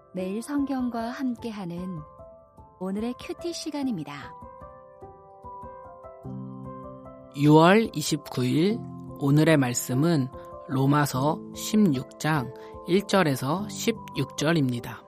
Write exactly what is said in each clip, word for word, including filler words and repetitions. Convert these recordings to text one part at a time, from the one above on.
매일 성경과 함께하는 오늘의 큐티 시간입니다. 유월 이십구일 오늘의 말씀은 로마서 십육 장 일 절에서 십육 절입니다.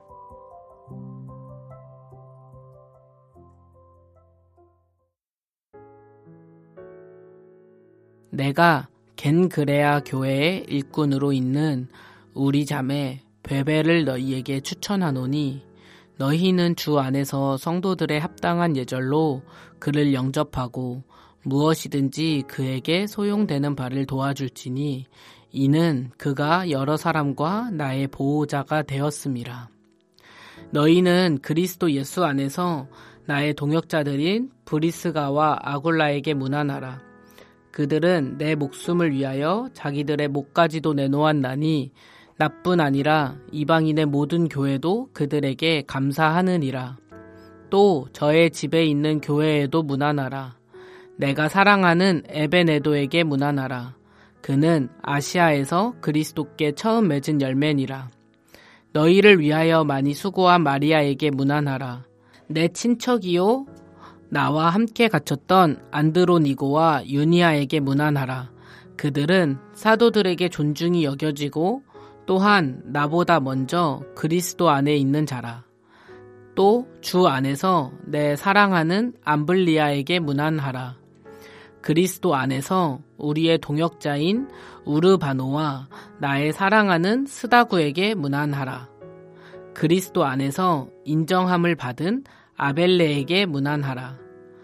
내가 겐그레아 교회의 일꾼으로 있는 우리 자매 베베를 너희에게 추천하노니 너희는 주 안에서 성도들의 합당한 예절로 그를 영접하고 무엇이든지 그에게 소용되는 바를 도와줄지니 이는 그가 여러 사람과 나의 보호자가 되었음이라. 너희는 그리스도 예수 안에서 나의 동역자들인 브리스가와 아굴라에게 문안하라. 그들은 내 목숨을 위하여 자기들의 목까지도 내놓았나니 나뿐 아니라 이방인의 모든 교회도 그들에게 감사하느니라. 또 저의 집에 있는 교회에도 문안하라. 내가 사랑하는 에베네도에게 문안하라. 그는 아시아에서 그리스도께 처음 맺은 열매니라. 너희를 위하여 많이 수고한 마리아에게 문안하라. 내 친척이요 나와 함께 갇혔던 안드로니고와 유니아에게 문안하라. 그들은 사도들에게 존중이 여겨지고 또한 나보다 먼저 그리스도 안에 있는 자라. 또 주 안에서 내 사랑하는 암블리아에게 문안하라. 그리스도 안에서 우리의 동역자인 우르바노와 나의 사랑하는 스다구에게 문안하라. 그리스도 안에서 인정함을 받은 아벨레에게 문안하라.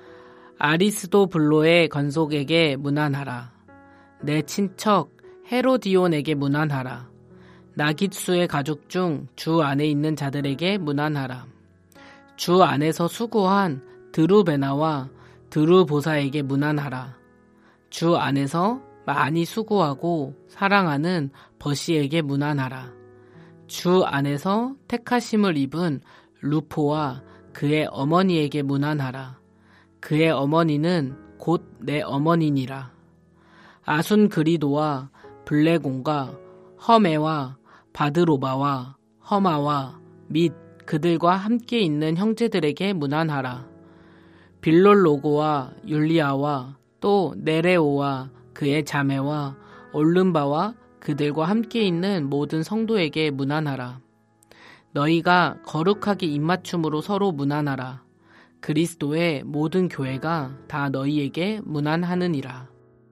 아리스도블로의 건속에게 문안하라. 내 친척 헤로디온에게 문안하라. 나깃수의 가족 중 주 안에 있는 자들에게 문안하라. 주 안에서 수고한 드루베나와 드루보사에게 문안하라. 주 안에서 많이 수고하고 사랑하는 버시에게 문안하라. 주 안에서 택하심을 입은 루포와 그의 어머니에게 문안하라. 그의 어머니는 곧 내 어머니니라. 아순그리도와 블레곤과 허메와 바드로바와 허마와 및 그들과 함께 있는 형제들에게 문안하라. 빌롤로고와 율리아와 또 네레오와 그의 자매와 올름바와 그들과 함께 있는 모든 성도에게 문안하라. 너희가 거룩하게 입맞춤으로 서로 문안하라. 그리스도의 모든 교회가 다 너희에게 문안하느니라.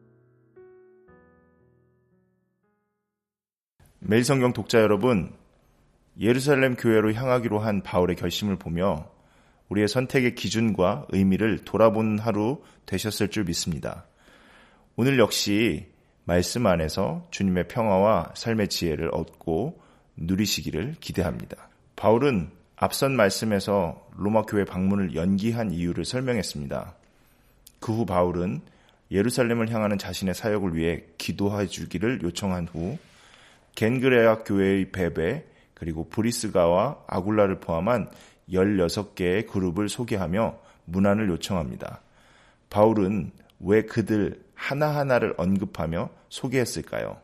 매일성경 독자 여러분, 예루살렘 교회로 향하기로 한 바울의 결심을 보며 우리의 선택의 기준과 의미를 돌아보는 하루 되셨을 줄 믿습니다. 오늘 역시 말씀 안에서 주님의 평화와 삶의 지혜를 얻고 누리시기를 기대합니다. 바울은 앞선 말씀에서 로마 교회 방문을 연기한 이유를 설명했습니다. 그 후 바울은 예루살렘을 향하는 자신의 사역을 위해 기도해 주기를 요청한 후 겐그레아 교회의 베베 그리고 브리스가와 아굴라를 포함한 열여섯 개의 그룹을 소개하며 문안을 요청합니다. 바울은 왜 그들 하나하나를 언급하며 소개했을까요?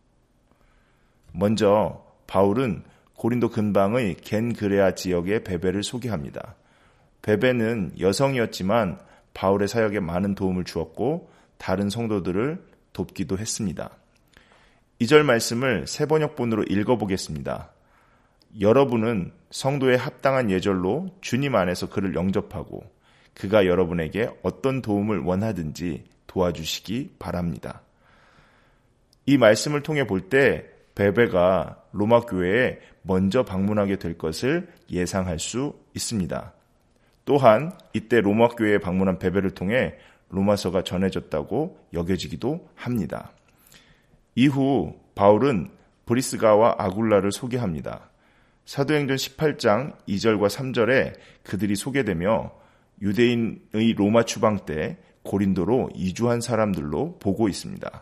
먼저 바울은 고린도 근방의 겐그레아 지역의 베베를 소개합니다. 베베는 여성이었지만 바울의 사역에 많은 도움을 주었고 다른 성도들을 돕기도 했습니다. 이 절 말씀을 새 번역본으로 읽어보겠습니다. 여러분은 성도의 합당한 예절로 주님 안에서 그를 영접하고 그가 여러분에게 어떤 도움을 원하든지 도와주시기 바랍니다. 이 말씀을 통해 볼 때 베베가 로마 교회에 먼저 방문하게 될 것을 예상할 수 있습니다. 또한 이때 로마 교회에 방문한 베베를 통해 로마서가 전해졌다고 여겨지기도 합니다. 이후 바울은 브리스가와 아굴라를 소개합니다. 사도행전 십팔 장 이 절과 삼 절에 그들이 소개되며 유대인의 로마 추방 때 고린도로 이주한 사람들로 보고 있습니다.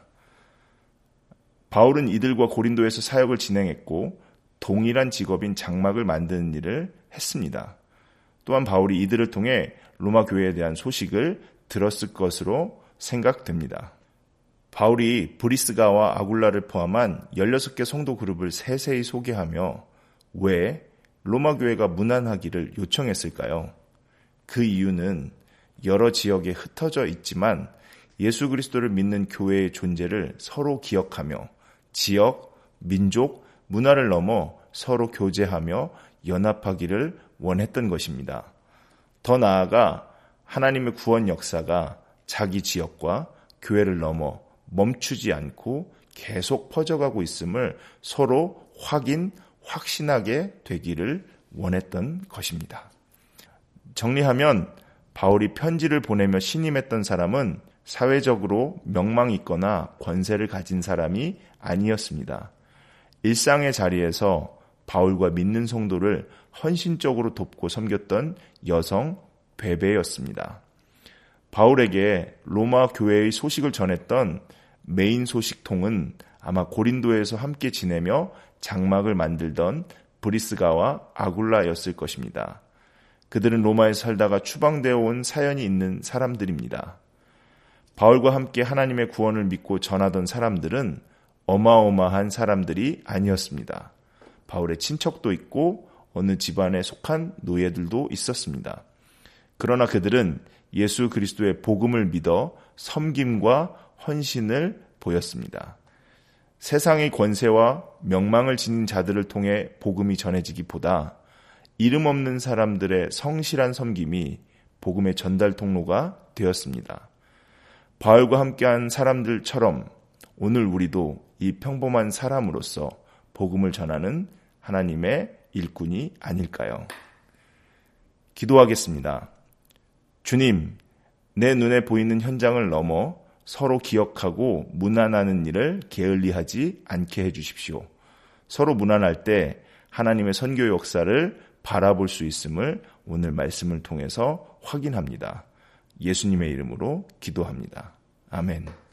바울은 이들과 고린도에서 사역을 진행했고 동일한 직업인 장막을 만드는 일을 했습니다. 또한 바울이 이들을 통해 로마 교회에 대한 소식을 들었을 것으로 생각됩니다. 바울이 브리스가와 아굴라를 포함한 열여섯 개 성도 그룹을 세세히 소개하며 왜 로마 교회가 무난하기를 요청했을까요? 그 이유는 여러 지역에 흩어져 있지만 예수 그리스도를 믿는 교회의 존재를 서로 기억하며 지역, 민족, 문화를 넘어 서로 교제하며 연합하기를 원했던 것입니다. 더 나아가 하나님의 구원 역사가 자기 지역과 교회를 넘어 멈추지 않고 계속 퍼져가고 있음을 서로 확인, 확신하게 되기를 원했던 것입니다. 정리하면 바울이 편지를 보내며 신임했던 사람은 사회적으로 명망이 있거나 권세를 가진 사람이 아니었습니다. 일상의 자리에서 바울과 믿는 성도를 헌신적으로 돕고 섬겼던 여성 베베였습니다. 바울에게 로마 교회의 소식을 전했던 메인 소식통은 아마 고린도에서 함께 지내며 장막을 만들던 브리스가와 아굴라였을 것입니다. 그들은 로마에 살다가 추방되어 온 사연이 있는 사람들입니다. 바울과 함께 하나님의 구원을 믿고 전하던 사람들은 어마어마한 사람들이 아니었습니다. 바울의 친척도 있고 어느 집안에 속한 노예들도 있었습니다. 그러나 그들은 예수 그리스도의 복음을 믿어 섬김과 헌신을 보였습니다. 세상의 권세와 명망을 지닌 자들을 통해 복음이 전해지기보다 이름 없는 사람들의 성실한 섬김이 복음의 전달 통로가 되었습니다. 바울과 함께한 사람들처럼 오늘 우리도 이 평범한 사람으로서 복음을 전하는 하나님의 일꾼이 아닐까요? 기도하겠습니다. 주님, 내 눈에 보이는 현장을 넘어 서로 기억하고 무난하는 일을 게을리하지 않게 해주십시오. 서로 무난할 때 하나님의 선교 역사를 바라볼 수 있음을 오늘 말씀을 통해서 확인합니다. 예수님의 이름으로 기도합니다. 아멘.